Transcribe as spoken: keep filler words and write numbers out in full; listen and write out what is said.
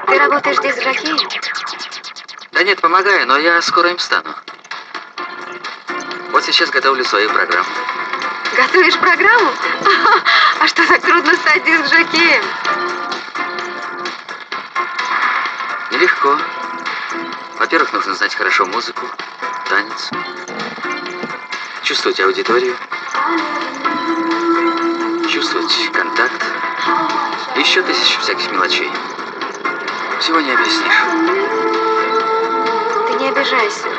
Ты работаешь здесь жокеем? Да нет, помогаю, но я скоро им стану. Вот сейчас готовлю свою программу. Готовишь программу? А что, так трудно стать диск-жокеем? Нелегко. Во-первых, нужно знать хорошо музыку, танец, чувствовать аудиторию, чувствовать контакт. Еще тысячу всяких мелочей. Всего не объяснишь. Ты не обижайся.